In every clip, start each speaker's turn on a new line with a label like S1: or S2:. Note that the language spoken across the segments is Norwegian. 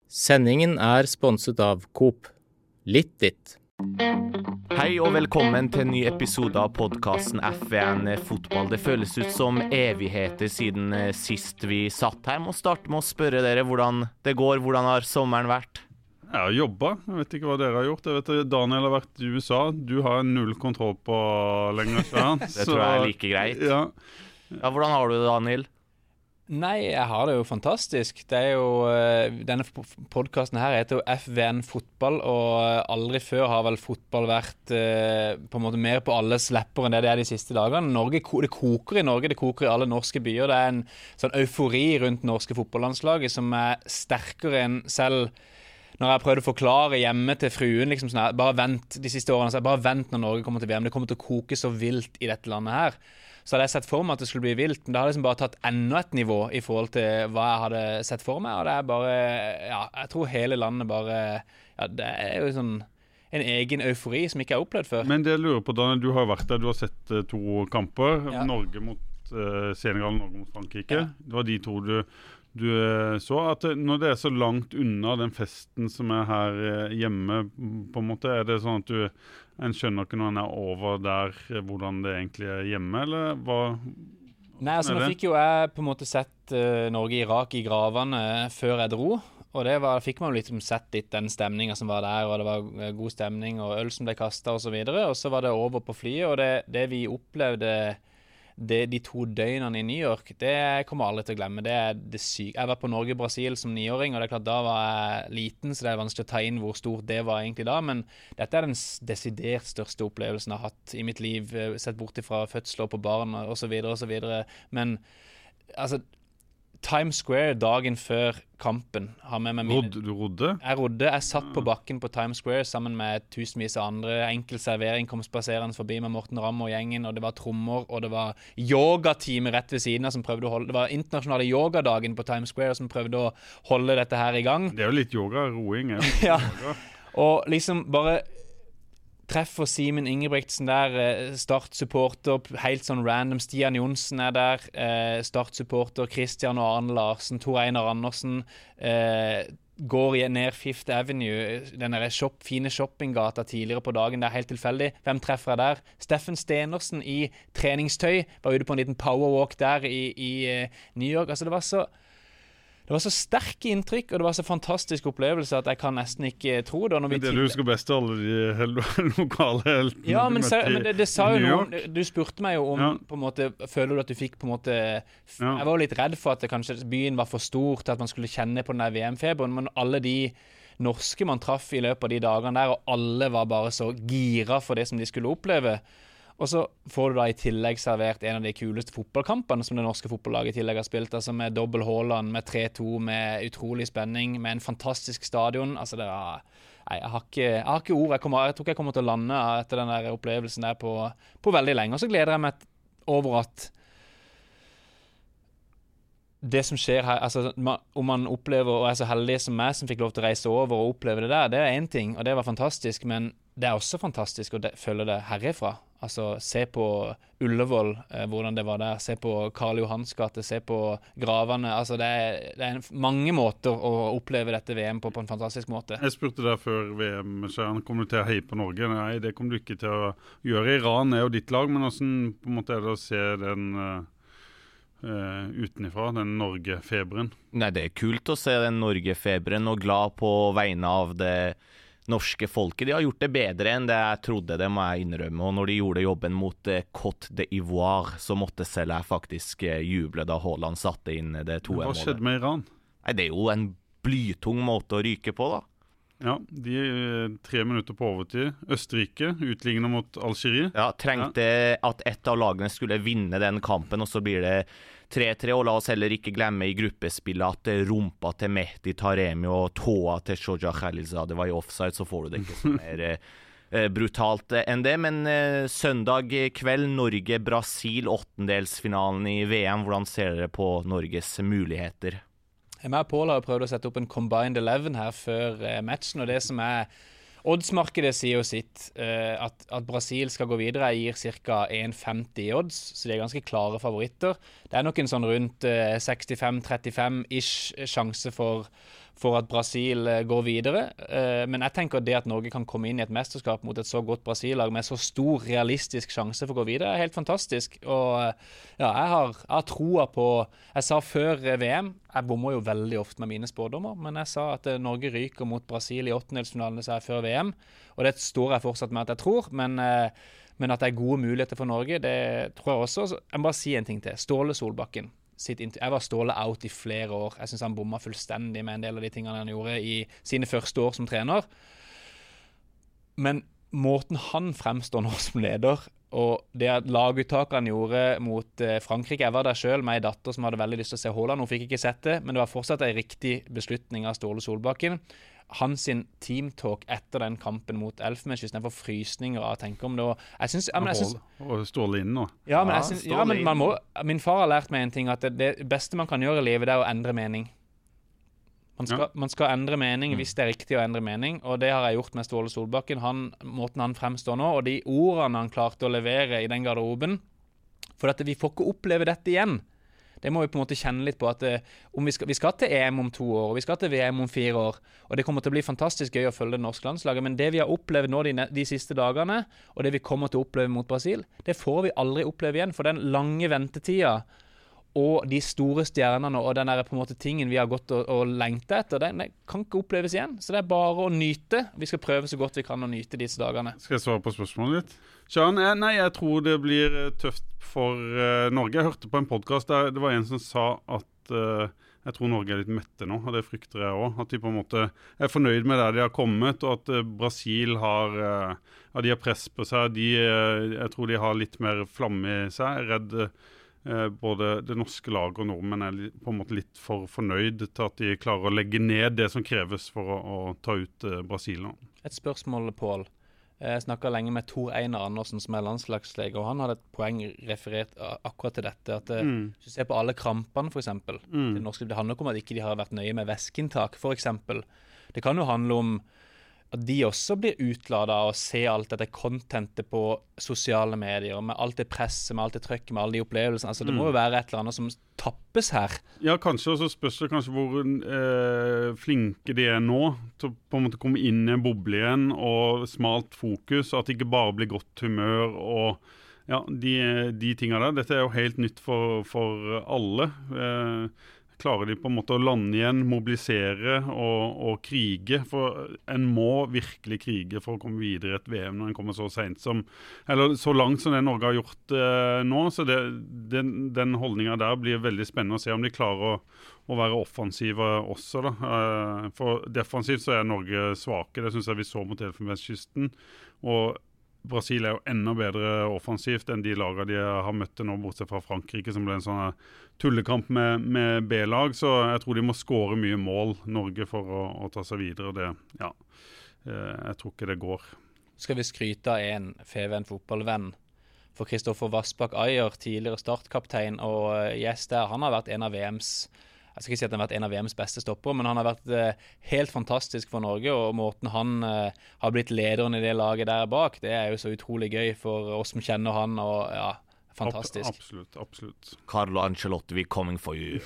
S1: Sendingen sponset av Coop. Litt ditt.
S2: Hei og velkommen til en ny episode av podcasten F1 Fotball. Det føles ut som evigheter siden sist vi satt her. Må starte med å spørre dere hvordan det går. Hvordan har sommeren vært?
S3: Jeg har jobbet. Jeg vet ikke hva dere har gjort. Jeg vet at Daniel har vært i USA. Du har null kontroll på lenger siden.
S2: Det tror jeg like greit.
S3: Ja,
S2: hvordan har du det, Daniel?
S4: Nei, jeg har det jo fantastisk. Det jo, denne podcasten her heter jo F1 Fotball, og aldri før har vel fotball vært på en måte mer på alles lepper enn det de siste dagene. Det koker i Norge, det koker i alle norske byer. Det en sånn eufori rundt norske fotballandslaget som sterkere enn selv når jeg prøvde å forklare hjemme til fruen, liksom sånn her, bare vent de siste årene, så bare vent når Norge kommer til VM. Det kommer til å koke så vilt i dette landet her. Så hadde jeg sett for meg at det skulle bli vilt, men det har liksom bare tatt enda et nivå i forhold til hva jeg hadde sett for meg, og det bare, ja, jeg tror hele landet bare, ja, det jo sånn en egen eufori som ikke jeg har opplevd før.
S3: men det jeg lurer på, Daniel, du har vært der, du har sett 2 kamper,
S4: Ja.
S3: Norge mot Senegal, Norge mot Frankrike.
S4: Ja.
S3: Det var de 2 du så, at når det så langt unna den festen som her hjemme, på en måte, det sånn at en skjønner ikke når en over der, hvordan det egentlig hjemme, eller hva?
S4: Nei, altså nå fikk jo jeg på en måte sett Norge-Irak i gravene før jeg dro, og det fikk man jo liksom sett litt den stemningen som var der, og det var god stemning, og øl som ble kastet og så videre, og så var det over på flyet, og det vi opplevde de 2 døgnene i New York, det kommer jeg aldri til å glemme. Det det syke. Jeg var på Norge-Brasil som 9-åring, og det klart da var jeg liten, så det vanskelig å ta inn hvor stort det var egentlig da, men dette den desidert største opplevelsen jeg har hatt i mitt liv, sett bort ifra fødsler på barn og så videre, men altså Times Square dagen før kampen har med meg mine...
S3: Du rodde?
S4: Jeg rodde. Jeg satt på bakken på Times Square sammen med tusenvis av andre. Enkel servering kom spaserende forbi med Morten Ramm og gjengen, og det var trommer, og det var yogatime rett ved siden av som prøvde å holde... Det var internasjonale yogadagen på Times Square som prøvde å holde dette her i gang.
S3: Det jo litt yoga, roing.
S4: Ja, og liksom bare... Treffer Simen Ingebrigtsen der, Start-supporter, helt sånn random. Stian Jonsen der, Start-supporter, Christian og Arne Larsen, Tor Einar Andersen, går ned Fifth Avenue, den der fine shoppinggata tidligere på dagen, det helt tilfeldig. Hvem treffer jeg der? Steffen Stenersen i treningstøy, var ute på en liten powerwalk der i New York. Altså det var så sterke inntrykk, og det var så fantastisk opplevelse at jeg kan nesten ikke tro det.
S3: Men det du husker best av alle de lokale heltene
S4: ja, men det sa jo noen. Du spurte meg jo om,
S3: ja.
S4: på en måte, føler du at du fikk på en måte...
S3: Ja.
S4: Jeg var jo litt redd for at kanskje byen var for stor til at man skulle kjenne på den der VM-feberen, men alle de norske man traff i løpet av de dagene der, og alle var bare så gira for det som de skulle oppleve. Og så får du da i tillegg servert en av de kuleste fotballkampene som det norske fotballaget i tillegg har spilt, altså med dobbel Haaland, med 3-2, med utrolig spenning, med en fantastisk stadion. Altså det var... Nei, jeg har ikke ord. Jeg tror ikke jeg kommer til å lande etter den der opplevelsen der på veldig lenge. Og så gleder jeg meg over at det som skjer her, altså om man opplever, og så heldig som meg som fikk lov til å reise over og oppleve det der, det en ting, og det var fantastisk, men det også fantastisk å følge det herifra. Altså se på Ullevål, hvordan det var der, se på Karl Johans gate, se på gravene, altså det mange måter å oppleve dette VM på en fantastisk måte.
S3: Jeg spurte deg før VM, Kjæren, kommer du til å heie på Norge? Nei, det kommer du ikke til å gjøre. Iran jo ditt lag, men hvordan på en måte det å se den utenifra, den Norge-feberen?
S2: Nei, det kult å se den Norge-feberen, og glad på vegne av det norske folket. De har gjort det bedre enn det jeg trodde, det må jeg innrømme. Og når de gjorde jobben mot Côte d'Ivoire, så måtte selv jeg faktisk juble da Haaland satte inn det 2-1-målet.
S3: Hva skjedde med Iran?
S2: Nei, det jo en blytung måte å ryke på da.
S3: Ja, de 3 minutter på overtid. Østerrike, utlignet mot Algerie.
S2: Ja, trengte at ett av lagene skulle vinne den kampen, og så blir det 3-3, og la oss heller ikke glemme i gruppespillet at rumpa til Mehdi Taremi og tåa til Shoja Khalilzadeh var i offside, så får du det ikke så mer brutalt enn det. Men søndag kveld, Norge-Brasil, åttendelsfinalen i VM. Hvordan ser dere på Norges muligheter?
S4: Jeg og Paul har prøvd å sette opp en combined 11 her før matchen, og det som oddsmarkedet sier jo sitt, at Brasil skal gå videre, gir ca. 1,50 i odds, så de ganske klare favoritter. Det nok en sånn rundt 65-35-ish sjanse for for at Brasil går videre. Men jeg tenker det at Norge kan komme inn i et mesterskap mot et så godt Brasil-lag med så stor realistisk sjanse for å gå videre, helt fantastisk. Og jeg har troa på. Jeg sa før VM, jeg bommer jo veldig ofte med mine spådommer, men jeg sa at Norge ryker mot Brasil i åttendelsfinalen, sa jeg før VM, og det står jeg fortsatt med at jeg tror, men at det gode muligheter for Norge, det tror jeg også. Jeg må bare si en ting til. Ståle Solbakken. Jeg var Ståle out i flere år. Jeg synes han bommet fullstendig med en del av de tingene han gjorde i sine første år som trener. Men måten han fremstår nå som leder, og det laguttaket han gjorde mot Frankrike, jeg var der selv med en datter som hadde veldig lyst til å se Haaland, hun fikk ikke sett det, men det var fortsatt en riktig beslutning av Ståle Solbakken. Hans teamtalk etter den kampen mot Elfenbenskysten, jeg får frysninger av å tenke om det.
S3: Og Ståle inn nå.
S4: Ja, men min far har lært meg en ting, at det beste man kan gjøre i livet, det er å endre mening. Man skal endre mening hvis det er riktig å endre mening, og det har jeg gjort med Ståle Solbakken. Måten han fremstår nå, og de ordene han klarte å levere i den garderoben, for at vi får ikke oppleve dette igjen. Det må vi på en måte kjenne litt på, at vi skal til EM om 2 år, og vi skal til VM om 4 år, og det kommer til å bli fantastisk gøy å følge det norske landslaget, men det vi har opplevd nå de siste dagene, og det vi kommer til å oppleve mot Brasil, det får vi aldri oppleve igjen, for den lange ventetida, og de store stjernene, og den der på en måte tingen vi har gått og lengtet etter, den kan ikke oppleves igjen, så det er bare å nyte. Vi skal prøve så godt vi kan å nyte disse dagene.
S3: Skal jeg svare på spørsmålet litt? Sean, nei, jeg tror det blir tøft for Norge. Jeg hørte på en podcast der det var en som sa at jeg tror Norge er litt mette nå, og det frykter jeg også. At de på en måte er fornøyd med der de har kommet, og at Brasil de har press på seg. Jeg tror de har litt mer flamme i seg, redd både det norske laget og nordmenn er på en måte litt for fornøyd til at de klarer å legge ned det som kreves for å ta ut Brasil nå.
S4: Et spørsmål, Pål. Jeg snakket lenge med Tor Einar Andersen, som er landslagslege, og han hadde et poeng referert akkurat til dette, at hvis du ser på alle krampene for eksempel, det handler ikke om at ikke de har vært nøye med væskeinntak for eksempel. Det kan jo handle om at de også blir utladet av å se alt dette contentet på sosiale medier, med alt det presset, med alt det trøkket, med alle de opplevelsene. Altså, det må jo være et eller annet som tappes her.
S3: Ja, kanskje, og så spørs det kanskje hvor flinke de er nå til å på en måte komme inn i en boble igjen, og smalt fokus, at det ikke bare blir godt humør, og ja, de tingene der. Dette er jo helt nytt for alle. Klarer de på en måte å lande igjen, mobilisere og krige, for en må virkelig krige for å komme videre i et VM når en kommer så sent eller så langt som det Norge har gjort nå, så den holdningen der blir veldig spennende å se om de klarer å være offensive også da. For defensivt så er Norge svake, det synes jeg vi så mot Elfenbenskysten, og Brasil er jo enda bedre offensivt enn de lagene de har møtt nå, bortsett fra Frankrike, som ble en sånn tullekamp med B-lag, så jeg tror de må skåre mye mål, Norge, for å ta seg videre. Jeg tror ikke det går.
S4: Skal vi skryte av en Feven fotballvenn? For Kristoffer Vassbakk Ayer, tidligere startkaptein og gjest der, han har vært en av jeg skal ikke si at han har vært en av VMs beste stopper, men han har vært helt fantastisk for Norge, og måten han har blitt lederen i det laget der bak, det er jo så utrolig gøy for oss som kjenner han, og ja, fantastisk.
S3: Absolutt.
S2: Carlo Ancelotti, we coming for you.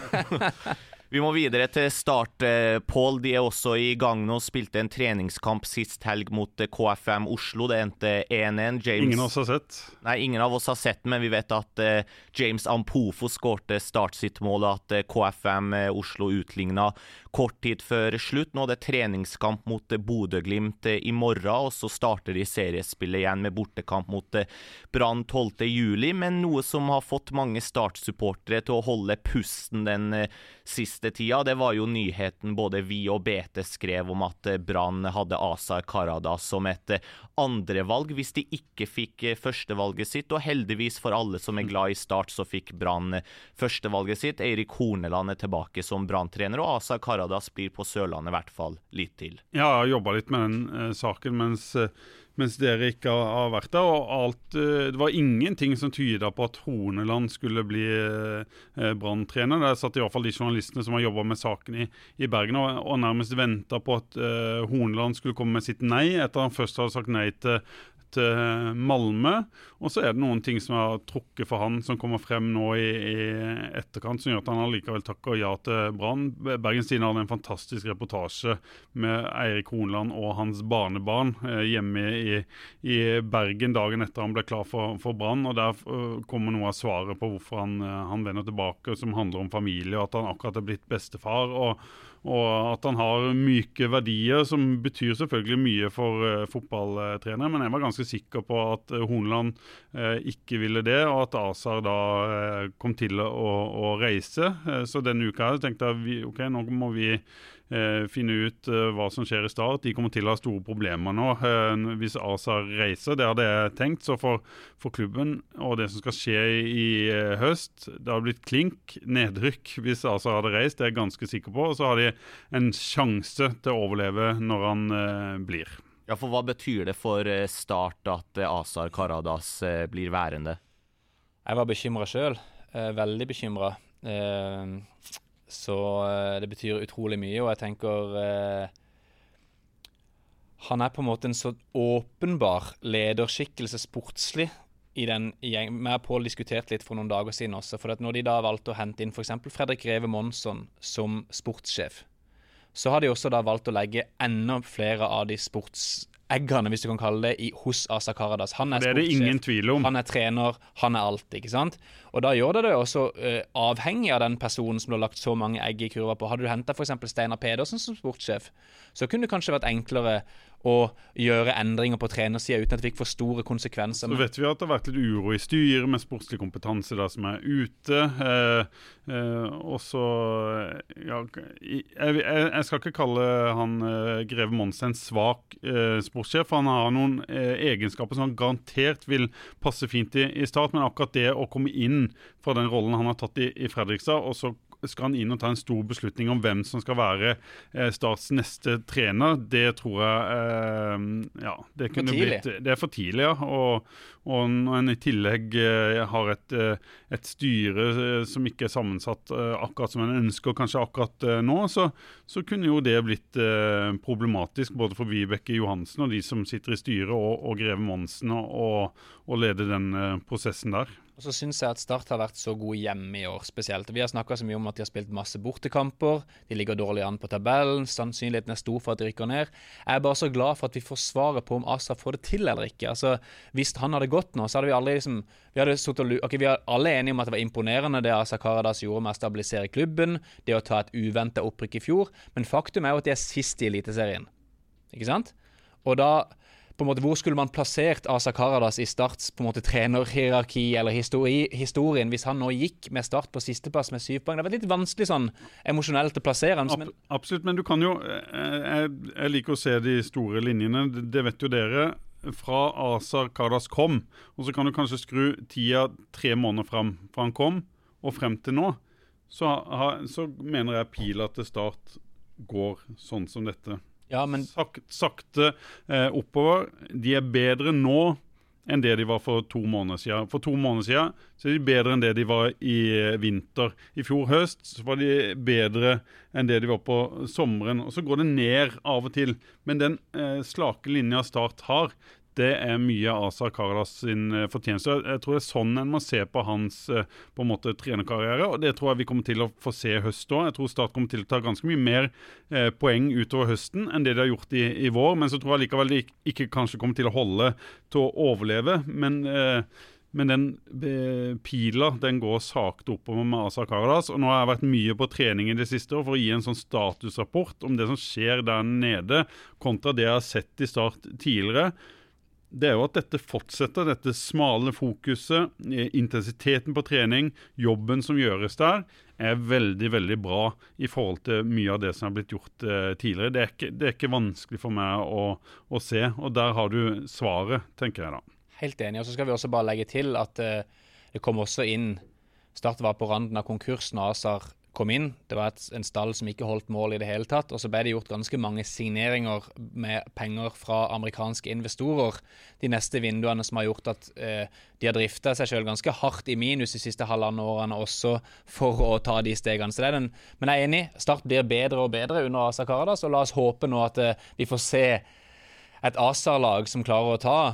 S2: Vi må videre til start, Pål. De er også i gang nå, spilte en treningskamp sist helg mot KFM Oslo. Det endte 1-1.
S3: Ingen av oss har sett.
S2: Nei, ingen av oss har sett, men vi vet at James Ampofo skårte start sitt mål, at KFM Oslo utlignet kort tid før slutt. Nå er det treningskamp mot Bodø/Glimt i morgen, og så starter de seriespillet igjen med bortekamp mot Brann 12. juli, men noe som har fått mange startsupportere til å holde pusten den siste tida, det var jo nyheten både vi og BT skrev om at Brann hadde Asa Karadas som et andrevalg hvis de ikke fikk førstevalget sitt, og heldigvis for alle som er glad i Start så fikk Brann førstevalget sitt. Eirik Horneland er tilbake som Brann-trener, og Asa Karadas blir på Sørlandet i hvert fall litt til.
S3: Ja, jeg har jobbet litt med den saken mens dere ikke har vært der, og det var ingenting som tydet på at Horneland skulle bli Brann-trener. Det satt i hvert fall de journalistene som har jobbet med saken i Bergen, og nærmest ventet på at Horneland skulle komme med sitt nei, etter han først hadde sagt nei til Malmö, og så det noen ting som har trukket for han, som kommer frem nå i etterkant, som gjør at han allikevel takker ja til Brann. Bergens Tidende hadde en fantastisk reportasje med Eirik Horneland og hans barnebarn hjemme i Bergen dagen etter han ble klar for Brann, og der kommer noe av svaret på hvorfor han vender tilbake, som handler om familie, og at han akkurat blitt bestefar, og at han har myke verdier som betyr selvfølgelig mye for fotballtrenere, men jeg var ganske sikker på at Horneland ikke ville det, og at Azar da kom til å reise. Så denne uka her tenkte jeg, ok, nå må vi finne ut hva som skjer i Start. De kommer til å ha store problemer nå hvis Azar reiser. Det hadde jeg tenkt. Så for klubben og det som skal skje i høst, det har blitt klink nedrykk hvis Azar hadde reist. Det er jeg ganske sikker på. Og så har de en sjanse til å overleve når han blir.
S2: Ja, for hva betyr det for Start at Azar Karadas blir værende?
S4: Jeg var bekymret selv. Veldig bekymret. Så det betyr utrolig mye, og jeg tenker han på en måte en så åpenbar lederskikkelse sportslig i den gjeng. Vi har Pål diskutert litt for noen dager siden også, for at når de da valgte å hente inn for eksempel Fredrik Greve Monsson som sportssjef, så har de også da valgt å legge enda flere av de sportseggene, hvis du kan kalle det, hos Azar Karadas. Han
S3: det det ingen tvil om.
S4: Han trener, han alt, ikke sant? Og da gjør det også avhengig av den personen som du har lagt så mange egg i kurva på. Hadde du hentet for eksempel Steinar Pedersen som sportssjef, så kunne det kanskje vært enklere å gjøre endringer på trenersiden uten at det fikk for store konsekvenser.
S3: Så vet vi at det har vært litt uro i styret med sportslig kompetanse da, som ute. Og så ja, jeg skal ikke kalle han Greve Monsen en svak sportssjef, for han har noen egenskaper som han garantert vil passe fint i Start, men akkurat det å komme inn fra den rollen han har tatt i Fredrikstad, og så skal han inn og ta en stor beslutning om hvem som skal være Starts neste trener. Det tror jeg ja, det kunne blitt, det for tidlig, ja. Og når en i tillegg har et styre som ikke sammensatt akkurat som en ønsker, kanskje akkurat nå, så kunne jo det blitt problematisk både for Vibeke Johansen og de som sitter i styret, og Greve Monsen, og lede den prosessen der.
S4: Og så synes jeg at Start har vært så god hjemme i år spesielt. Vi har snakket så mye om at de har spilt masse bortekamper, de ligger dårlig an på tabellen, sannsynligheten stor for at de rykker ned. Jeg bare så glad for at vi får svaret på om Azar får det til eller ikke. Altså, hvis han hadde gått nå, så hadde vi aldri liksom, vi er alle enige om at det var imponerende det Azar Karadas gjorde med å stabilisere klubben, det å ta et uventet opprykk i fjor, men faktum jo at de sist i Eliteserien. Ikke sant? Og da på en måte, hvor skulle man plassert Azar Karadas i Starts på en måte trenerhierarki eller historien hvis han nå gikk med Start på sisteplass med 7 poeng? Det har vært litt vanskelig sånn emosjonelt å plassere han.
S3: Absolutt, men du kan jo jeg liker å se de store linjene, det vet jo dere fra Azar Karadas kom, og så kan du kanskje skru tida 3 måneder frem fra han kom og frem til nå, så mener jeg pila til Start går sånn som dette.
S4: Ja, men
S3: sakte oppover. De bedre nå enn det de var for 2 måneder siden. For 2 måneder siden så er de bedre enn det de var i vinter. I fjor høst så var de bedre enn det de var på sommeren. Og så går det ned av og til. Men den slake linja Start har, det mye Azar Karadas sin fortjeneste. Jeg tror det sånn en må se på hans på en måte trenerkarriere, og det tror jeg vi kommer til å få se høst også. Jeg tror Start kommer til å ta ganske mye mer poeng utover høsten enn det de har gjort i vår, men så tror jeg likevel de ikke kanskje kommer til å holde til å overleve, men den pila, den går sakte oppover med Azar Karadas, og nå har jeg vært mye på trening i det siste for å gi en sånn statusrapport om det som skjer der nede, kontra det jeg har sett i Start tidligere. Det jo at dette fortsetter, dette smale fokuset, intensiteten på trening, jobben som gjøres der, veldig, veldig bra i forhold til mye av det som har blitt gjort tidligere. Det er ikke vanskelig for meg å se, og der har du svaret, tenker jeg da.
S4: Helt enig, og så skal vi også bare legge til at det kom også inn, Start var på randen av konkurs når Azar kom inn. Det var en stall som ikke holdt mål i det hele tatt, og så ble det gjort ganske mange signeringer med penger fra amerikanske investorer de neste vinduene som har gjort at de har driftet seg selv ganske hardt i minus de siste halvannet årene også for å ta de stegene. Så men jeg er enig, Start blir bedre og bedre under Azar Karadas, og la oss håpe nå at vi får se et Azar-lag som klarer å ta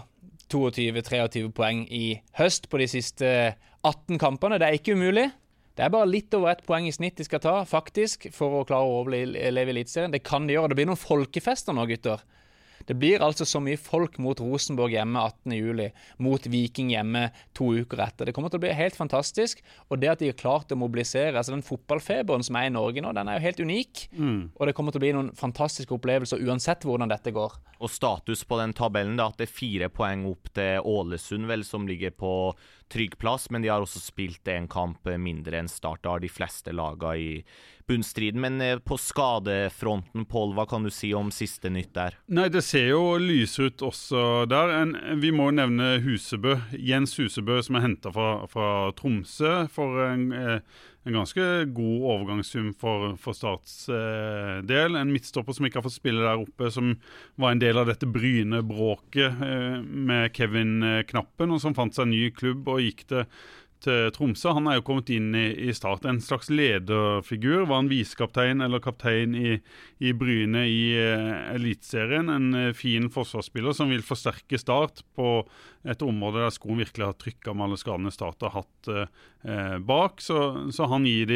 S4: 22-23 poeng i høst på de siste 18 kampene. Det ikke umulig. Det bare litt over 1 poeng i snitt de skal ta, faktisk, for å klare å overleve i eliteserien. Det kan de gjøre. Det blir noen folkefester nå, gutter. Det blir altså så mye folk mot Rosenborg hjemme 18. juli, mot Viking hjemme 2 uker etter. Det kommer til å bli helt fantastisk, og det at de har klart å mobilisere, altså den fotballfeberen som i Norge nå, den jo helt unik, og det kommer til å bli noen fantastiske opplevelser uansett hvordan dette går.
S2: Og status på den tabellen da, at det 4 poeng opp til Ålesund vel, som ligger på trygg plass, men de har også spilt en kamp mindre enn Start, da har de fleste laget i bunnstriden. Men på skadefronten, Pål, hva kan du si om siste nytt der?
S3: Nei, det ser jo lysere ut også der. Vi må nevne Husebø, Jens Husebø, som hentet fra Tromsø for en ganske god overgangssum for Starts del. En midtstopper som ikke har fått spille der oppe, som var en del av dette Bryne-bråket med Kevin Knappen, og som fant seg en ny klubb og gikk til Tromsø. Han jo kommet inn i Start, en slags lederfigur, var en visekaptein eller kaptein i Bryne i elitserien, en fin forsvarsspiller som vil forsterke Start på et område der skoen virkelig har trykket med alle skadene Start har hatt bak, så han gir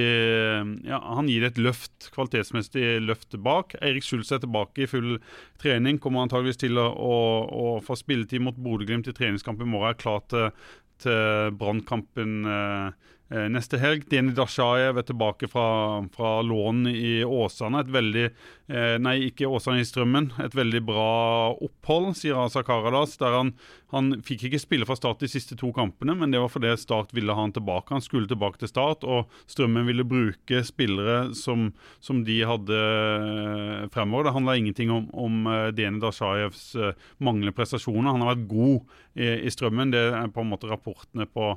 S3: det et løft, kvalitetsmessig løft bak. Eirik Schulz tilbake i full trening, kommer antageligvis til å få spilletid mot Bodø/Glimt i treningskamp i morgen, klar til Brannkampen neste helg. Deni Dashayev tilbake fra lån i Åsane. Ikke Åsane i Strømmen. Et veldig bra opphold, sier Asa Karadas, der han fikk ikke spille fra Start de siste 2 kampene, men det var fordi Start ville ha han tilbake. Han skulle tilbake til Start, og Strømmen ville bruke spillere som de hadde fremover. Det handler ingenting om Deni Dashayevs manglende prestasjoner. Han har vært god i Strømmen. Det på en måte rapportene på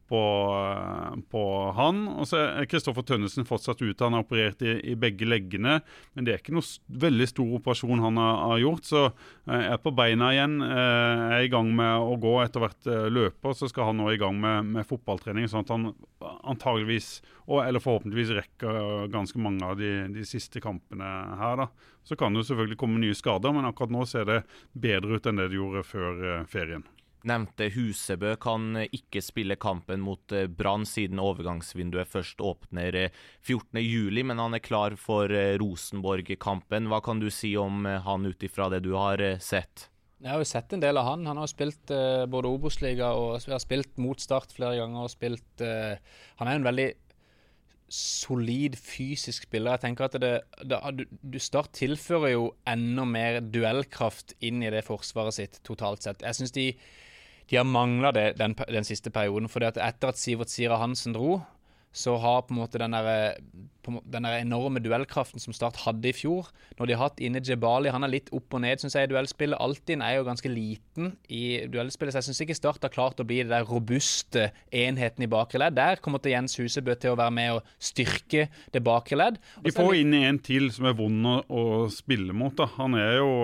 S3: han, og så Kristoffer Tønnesen fortsatt ute. Han har operert i begge leggene, men det ikke noe veldig stor operasjon han har gjort, så på beina igjen, i gang med å gå etter hvert løper, så skal han nå i gang med fotballtrening, sånn at han antageligvis, eller forhåpentligvis rekker ganske mange av de siste kampene her da. Så kan det selvfølgelig komme nye skader, men akkurat nå ser det bedre ut enn det gjorde før ferien.
S2: Nevnte Husebø kan ikke spille kampen mot Brann siden overgangsvinduet først åpner 14. juli, men han klar for Rosenborg-kampen. Hva kan du si om han utifra det du har sett?
S4: Jeg har jo sett en del av han. Han har spilt både Obos-liga og har spilt mot Start flere ganger, og han en veldig solid fysisk spiller. Jeg tenker at Start tilfører jo enda mer duellkraft inn i det forsvaret sitt totalt sett. Jeg synes de har manglet det den siste perioden, fordi at etter at Sivert Sira Hansen dro, så har på en måte den der enorme duellkraften som Start hadde i fjor, når de har hatt inne Djebali, han litt opp og ned, synes jeg, i duellspillet. Altinn jo ganske liten i duellspillet, så jeg synes ikke Start har klart å bli det der robuste enheten i bakre ledd. Der kommer til Jens Husebø til å være med og styrke det bakre ledd.
S3: De får inn en til som vond å spille mot da. Han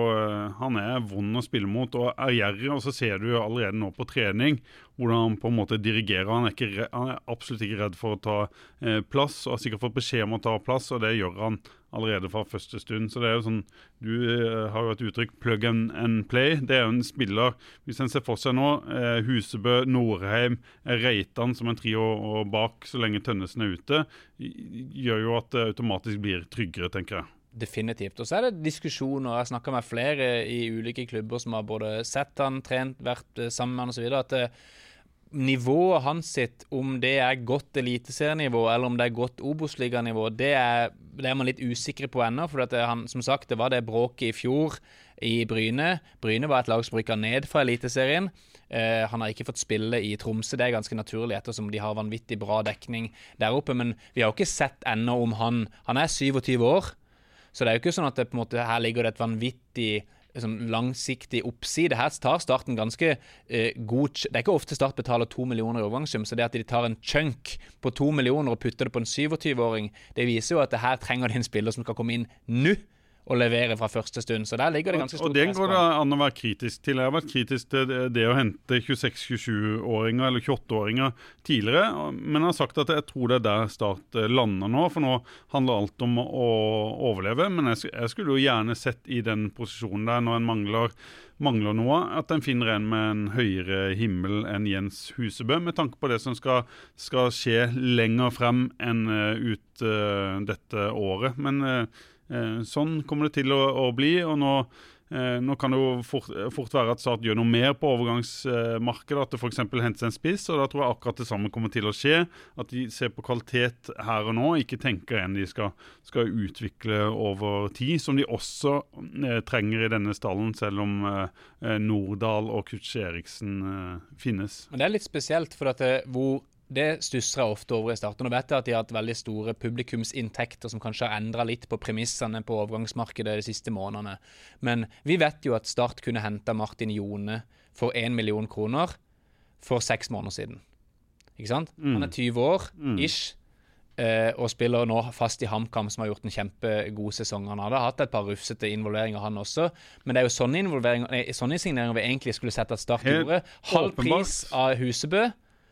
S3: vond å spille mot og gjerrig, og så ser du jo allerede nå på trening hvordan han på en måte dirigerer. Han absolutt ikke redd for å ta plass, og har sikkert fått beskjed om å ta plass, og det gjør han allerede fra første stund. Så det jo sånn, du har jo et uttrykk, plug and play. Det jo en spiller, hvis en ser for seg nå, Husebø, Norheim, Reitan som en trio og bak så lenge Tønnesen ute, gjør jo at det automatisk blir tryggere, tenker jeg.
S4: Definitivt. Og så det diskusjoner, jeg snakker med flere i ulike klubber som har både sett han, trent, vært sammen med han og så videre, at nivået hans sitt, om det godt eliteserienivå eller om det godt Obos-liga-nivå, det man litt usikre på ennå, for at han, som sagt, det var det bråket i fjor i Bryne. Bryne var et lag som rykket ned fra eliteserien. Han har ikke fått spille i Tromsø, det ganske naturlig ettersom de har vanvittig bra dekning der oppe, men vi har jo ikke sett ennå om han 27 år, så det jo ikke sånn at det, på en måte, her ligger det et vanvittig langsiktig oppside. Her tar Starten ganske god. Det ikke ofte Start betaler 2 millioner i overgangssum, så det at de tar en chunk på 2 millioner og putter det på en 27-åring, det viser jo at det her trenger de en spiller som skal komme inn nå å levere fra første stund, så der ligger det ganske stort
S3: press på. Og det går det an å være kritisk til. Jeg har vært kritisk til det å hente 26-27-åringer eller 28-åringer tidligere, men jeg har sagt at jeg tror det der Start lander nå, for nå handler alt om å overleve, men jeg skulle jo gjerne sett i den posisjonen der når en mangler noe, at en finner en med en høyere himmel enn Jens Husebø, med tanke på det som skal skje lenger frem enn ut dette året. Men sånn kommer det til å bli, og nå kan det jo fort være at Start gjør noe mer på overgangsmarkedet, at det for eksempel henter en spiss, og da tror jeg akkurat det samme kommer til å skje, at de ser på kvalitet her og nå, ikke tenker enn de skal utvikle over tid, som de også trenger i denne stallen, selv om Nordahl og Kutsch Eriksen finnes.
S4: Men det litt spesielt, for at det stusser jeg ofte over i Start. Og nå vet jeg at de har hatt veldig store publikumsinntekter som kanskje har endret litt på premissene på overgangsmarkedet de siste månedene. Men vi vet jo at Start kunne hentet Martin Jone for 1 million kroner for 6 måneder siden. Ikke sant? Han 20 år, ish, og spiller nå fast i HamKam, som har gjort en kjempegod sesong. Han hadde hatt et par rufsete involveringer, han også. Men det er jo sånne signeringer vi egentlig skulle sett at Start gjorde. Halv pris av Husebø,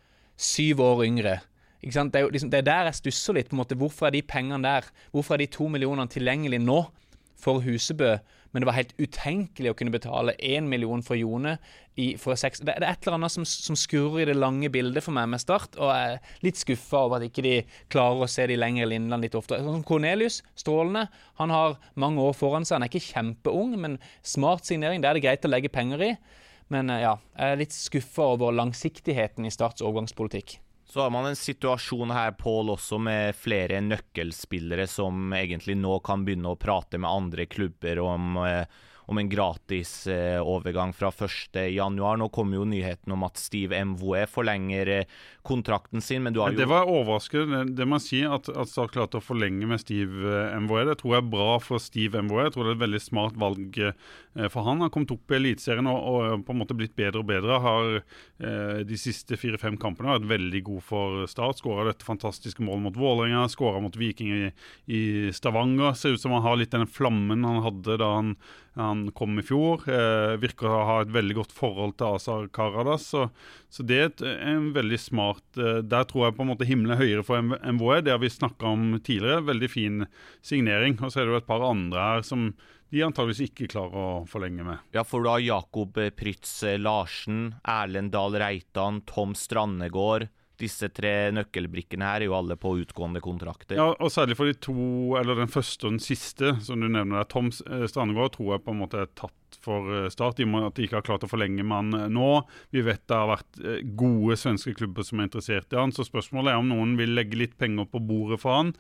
S4: 7 år yngre. Ikke sant? Det er der jeg stusser litt, på en måte. Hvorfor de pengene der? Hvorfor de 2 millionene tilgjengelig nå for Husebø? Men det var helt utenkelig å kunne betale 1 million for Jone for 6. Det et eller annet som skurrer i det lange bildet for meg med Start, og jeg litt skuffet over at ikke de klarer å se de lengre linjene litt oftere. Som Cornelius, strålende, han har mange år foran seg, han ikke kjempeung, men smart signering, det det greit å legge penger i. Men ja, jeg litt skuffet over langsiktigheten i Starts overgangspolitikk.
S2: Så har man en situasjon her, Paul, også med flere nøkkelspillere som egentlig nå kan begynne å prate med andre klubber om en gratis overgang fra 1. januar. Nå kommer jo nyheten om at Steve Mvoe forlenger kontrakten sin, men du har jo...
S3: Det var overraskende, det må jeg si, at Start klarte å forlenge med Steve Mvoe. Det tror jeg er bra for Steve Mvoe. Jeg tror det er et veldig smart valg for han. Han kom opp i elitserien og på en måte blitt bedre og bedre. Har de siste 4-5 kampene vært veldig god for Start. Skåret dette fantastiske målet mot Vålerenga, skåret mot Viking i Stavanger. Ser ut som han har litt den flammen han hadde da han kom i fjor. Virker å ha et veldig godt forhold til Azar Karadas, så det er en veldig smart, der tror jeg på en måte himmelen høyere for Mvoe, det har vi snakket om tidligere, veldig fin signering, og så er det jo et par andre her som de antageligvis ikke klarer å forlenge med.
S2: Ja, for du har Jakob Prytz Larsen, Erlend Dahl Reitan, Tom Strandegård. Disse 3 nøkkelbrikkene her er jo alle på utgående kontrakter.
S3: Ja, og særlig for de 2, eller den første og den siste, som du nevner der. Tom Strandegård tror jeg på en måte er tatt for Start, i og med at de ikke har klart å forlenge med han nå. Vi vet det har vært gode svenske klubber som er interessert i han, så spørsmålet er om noen vil legge litt penger på bordet for han,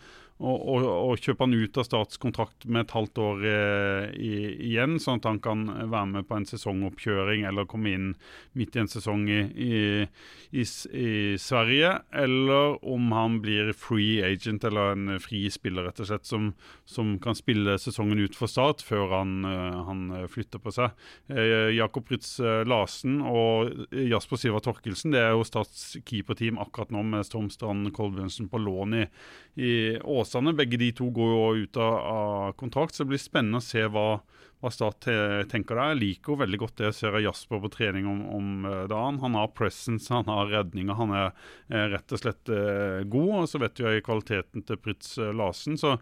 S3: og kjøpe han ut av Starts kontrakt med et halvt år igjen, sånn at han kan være med på en sesongoppkjøring, eller komme inn midt i en sesong i Sverige, eller om han blir free agent, eller en fri spiller rett og slett, som kan spille sesongen ut for Start, før han flytter på seg. Jakob Prytz Larsen og Jasper Silva Torkelsen, det er jo Starts keeperteam akkurat nå, med Storm Strand Kolbjørnsen på lån i Åsane. Begge de 2 går jo ut av kontrakt, så det blir spennende å se hva Start tenker der. Jeg liker jo veldig godt det jeg ser av Jasper på trening om dagen. Han har presence, han har redninger, han er rett og slett god, og så vet jeg kvaliteten til Prytz Larsen, så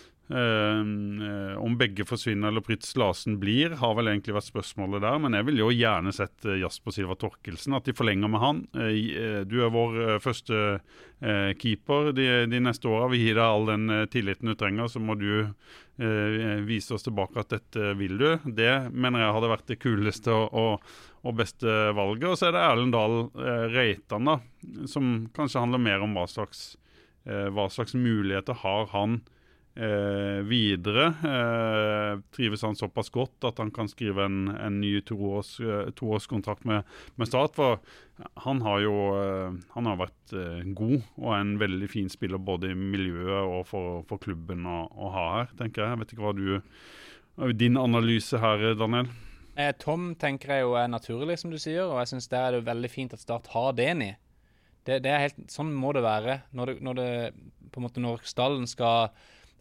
S3: om begge forsvinner eller Prytz Larsen blir, har vel egentlig vært spørsmålet der, men jeg vil jo gjerne sett Jasper Silva Torkelsen, at de forlenger med han. Du er vår første keeper de neste årene. Vi gir deg all den tilliten du trenger, så må du vise oss tilbake at dette vil du. Det mener jeg hadde vært det kuleste og beste valget. Og så er det Erlend Dahl Reitan da, som kanskje handler mer om hva slags muligheter har han videre. Trives han såpass godt at han kan skrive en ny toårskontrakt med Start, for han har vært god og en veldig fin spiller både i miljøet og for klubben å ha her, tenker jeg. Jeg vet ikke hva din analyse her, Daniel?
S4: Tom tenker jeg jo er naturlig, som du sier, og jeg synes det er veldig fint at Start har det i. Det er helt, sånn må det være når stallen skal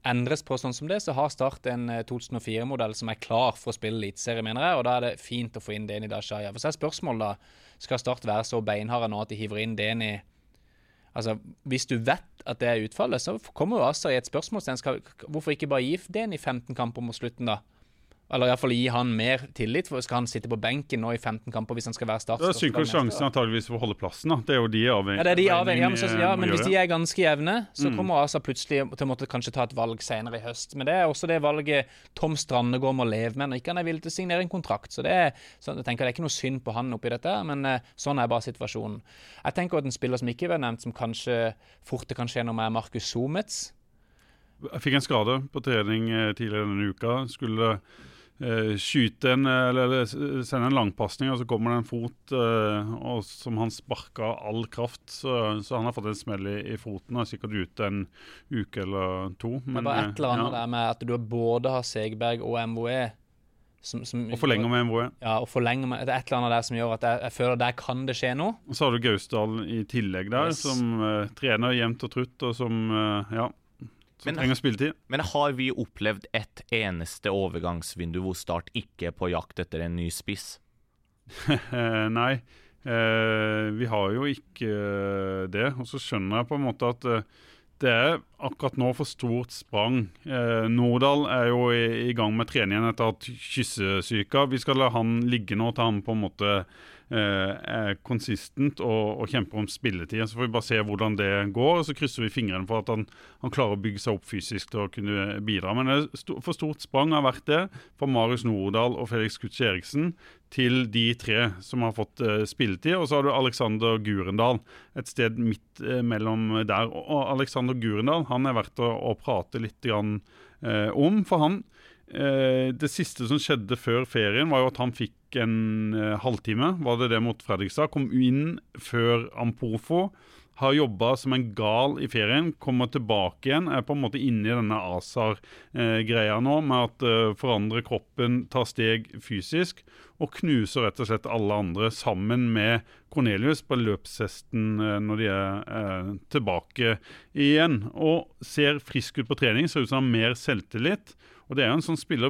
S4: endres på sånn som det, så har Start en 2004-modell som klar for å spille eliteserie, mener jeg, og da det fint å få inn Deni Dashaja. For så spørsmålet da, skal Start være så beinharde nå at de hiver inn Deni? Altså, hvis du vet at det utfallet, så kommer jo Asa i et spørsmålstegn. Hvorfor ikke bare gi Deni 15 kamper mot slutten da? Eller i hvert fall gi han mer tillit, for skal han sitte på benken nå i 15 kamper hvis han skal være Start?
S3: Det synker sjansen antageligvis for å holde plassen da. Det jo de avhengig.
S4: Ja, det de avhengig. Men hvis de ganske jevne, så kommer Asa plutselig til å måtte kanskje ta et valg senere i høst. Men det også det valget Tom Strandegård må leve med, når ikke han villig til å signere en kontrakt. Så jeg tenker det ikke noe synd på han oppi dette, men sånn bare situasjonen. Jeg tenker at en spiller som ikke var nevnt, som kanskje fort det kan skje noe med Markus Somets.
S3: Jeg fikk en skade på trening tidligere denne uka. Skulle skyte eller sende en langpassning, og så kommer det en fot og som han sparket all kraft, så han har fått en smell i foten og er sikkert ute en uke eller to. Men,
S4: det er bare et eller annet der med at du både har Segberg og MVE
S3: og forlenger med MVE.
S4: Ja, og forlenger med, det et eller annet der som gjør at jeg føler der kan det skje noe.
S3: Og så har du Gausdal i tillegg der, som trener jevnt og trutt, og som, som trenger spilletid.
S2: Men har vi opplevd et eneste overgangsvindu hvor Start ikke er på jakt etter en ny spiss?
S3: Nei, vi har jo ikke det. Og så skjønner jeg på en måte at det akkurat nå for stort sprang. Nordahl jo i gang med treningen etter at kyssesyka. Vi skal la han ligge nå til han på en måte konsistent og kjemper om spilletid. Så får vi bare se hvordan det går, og så krysser vi fingrene for at han klarer å bygge seg opp fysisk til å kunne bidra. Men det for stort sprang har vært det fra Marius Nordahl og Felix Kutsch Eriksen til de tre som har fått spilletid, og så har du Alexander Gurendal et sted midt mellom der. Og Alexander Gurendal, han verdt å prate litt grann, om, for han det siste som skjedde før ferien var jo at han fikk en halvtime, var det mot Fredrikstad, kom inn før Ampofo, har jobbet som en gal i ferien, kommer tilbake igjen, på en måte inne i denne ASAR-greia nå, med at forandre kroppen, ta steg fysisk, og knuser rett og slett alle andre sammen med Cornelius på løpshesten når de tilbake igjen, og ser frisk ut på trening, ser ut som han har mer selvtillit. Og det jo en sånn spiller,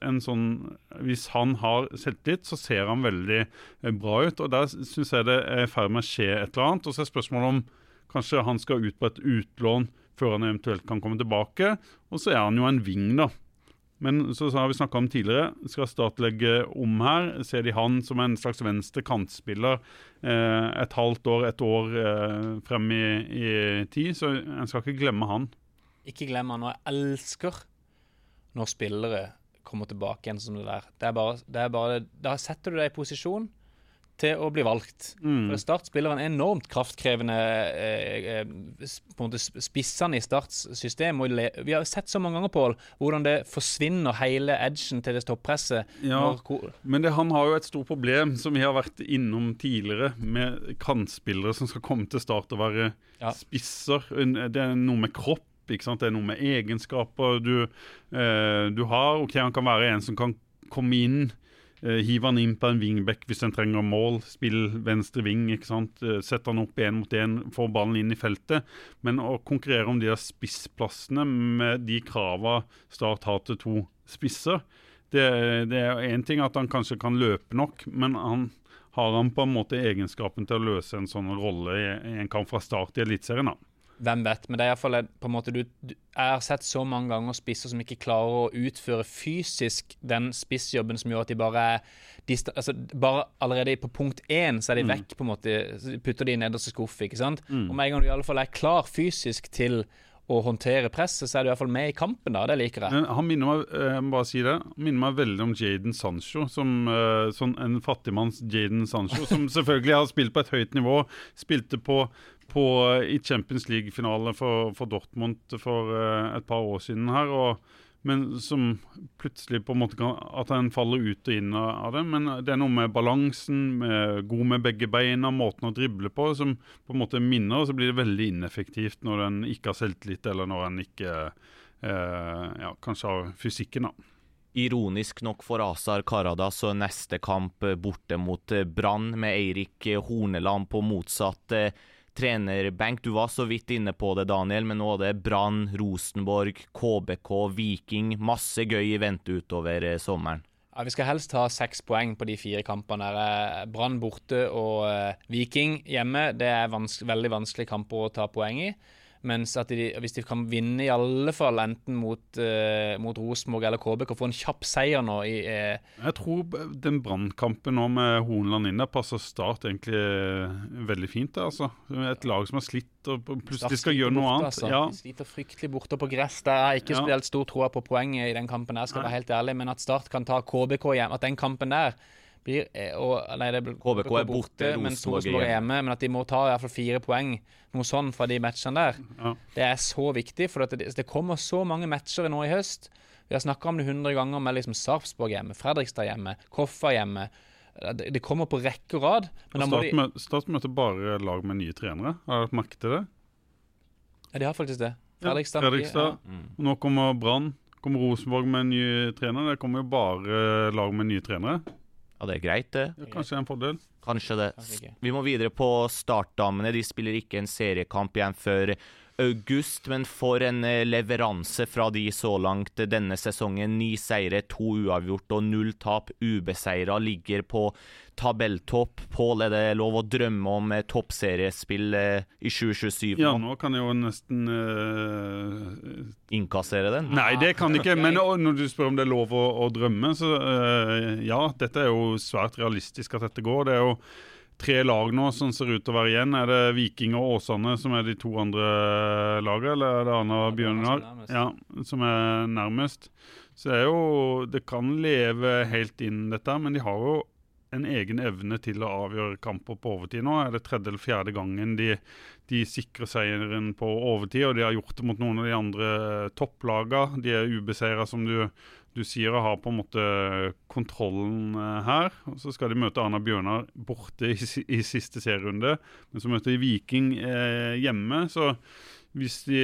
S3: hvis han har selvtillit, så ser han veldig bra ut. Og der synes jeg det i ferd med å skje et eller annet. Og så spørsmålet om kanskje han skal ut på et utlån før han eventuelt kan komme tilbake. Og så han jo en ving da. Men så har vi snakket om tidligere, skal Start legge om her. Ser de han som en slags venstre kantspiller et halvt år, et år frem i tid. Så en skal ikke glemme han.
S4: Ikke glemme han, og jeg elsker når spillere kommer tilbake igjen som det der. Det er bare da setter du deg i posisjon til å bli valgt. For Start spiller en enormt kraftkrevende på en måte spissene i Starts system. Og vi har sett så mange ganger, Paul, hvordan det forsvinner hele edgen til det toppresset.
S3: Ja, men han har jo et stort problem som vi har vært innom tidligere med kantspillere som skal komme til Start og være spisser. Det noe med kropp. Ikke sant? Det noe med egenskaper du har. Ok, han kan være en som kan komme inn, hive han inn på en wingback hvis han trenger mål, spille venstre ving, ikke sant? Sette han opp 1 mot 1, få ballen inn i feltet. Men å konkurrere om de der spissplassene med de kravene Start har til 2 spisser, det en ting at han kanskje kan løpe nok, men har han på en måte egenskapen til å løse en sånn rolle i en kamp fra Start i Eliteserien da?
S4: Hvem vet, men det i hvert fall på en måte jeg har sett så mange ganger spisser som ikke klarer å utføre fysisk den spissjobben som gjør at de bare allerede på punkt 1 så de vekk på en måte, putter de i nederste skuff, ikke sant? Og med en gang du i alle fall klar fysisk til å håndtere presset, så du i hvert fall med i kampen da, det liker jeg.
S3: Men han minner meg, jeg må bare si det, han minner meg veldig om Jadon Sancho, som sånn en fattigmanns Jadon Sancho, som selvfølgelig har spilt på et høyt nivå, spilte i Champions League-finale for Dortmund for et par år siden her, men som plutselig på en måte at han faller ut og inn av det, men det noe med balansen, god med begge beina, måten å drible på, som på en måte minner, og så blir det veldig ineffektivt når den ikke har selvtillit, eller når den ikke kanskje har fysikken da.
S2: Ironisk nok for Azar Karadas så neste kamp borte mot Brann med Eirik Horneland på motsatt trenerbenk. Du var så vidt inne på det, Daniel, men nå er det Brann, Rosenborg, KBK, Viking. Masse gøy i vente utover sommeren.
S4: Ja, vi skal helst ha 6 poeng på de 4 kampene. Brann borte og Viking hjemme, det er veldig vanskelige kamper å ta poeng i. Mens at hvis de kan vinne i alle fall enten mot Rosenborg eller KBK og få en kjapp seier nå
S3: Jeg tror den brannkampen nå med Hornland inne passer Start egentlig veldig fint altså. Et lag som har slitt og plutselig skal gjøre noe annet
S4: altså. De sliter fryktelig borte på gress. Det er ikke spesielt stor tro på poenget i den kampen der, skal jeg være helt ærlig, men at Start kan ta KBK hjem, at den kampen der
S2: KBK er borte,
S4: Rosenborg er hjemme, men at de må ta i hvert fall 4 poeng, noe sånn fra de matchene der. Det er så viktig, for det kommer så mange matcher nå i høst. Vi har snakket om det 100 ganger med liksom Sarpsborg hjemme, Fredrikstad hjemme, Koffa hjemme. Det kommer på rekke og rad. Men
S3: Start møter bare lag med nye trenere. Har dere merket det?
S4: Ja, de har faktisk det. Fredrikstad.
S3: Nå kommer Brann, kommer Rosenborg med en ny trener. Det kommer jo bare lag med nye trenere.
S2: Ja, det er greit det.
S3: Ja, kanskje en fordel.
S2: Kanskje det. Vi må videre på startdamene. De spiller ikke en seriekamp igjen før august, men for en leveranse fra de så langt denne sesongen. 9 seire, 2 uavgjort og 0 tap. Ubeseiret ligger på tabelltopp. Pål, er det lov å drømme om toppseriespill i 2027?
S3: Ja, nå kan jeg jo nesten
S2: innkassere den?
S3: Nei, det kan jeg ikke, men når du spør om det er lov å drømme, så ja, dette er jo svært realistisk at dette går. Det er jo 3 lag nå som ser ut til å være igjen. Er det Viking og Åsane som er de 2 andre lagene, eller er det Arna og Bjørnar? Ja, som er nærmest. Så det er jo, det kan leve helt inn dette, men de har jo en egen evne til å avgjøre kamper på overtid nå. Er det 3. eller 4. gangen de sikrer seieren på overtid, og de har gjort det mot noen av de andre topplagene. De er ubeseiret, som du sier, og har på en måte kontrollen her. Og så skal de møte Arna Bjørnar borte i siste serierunde, men så møter de Viking hjemme, så hvis de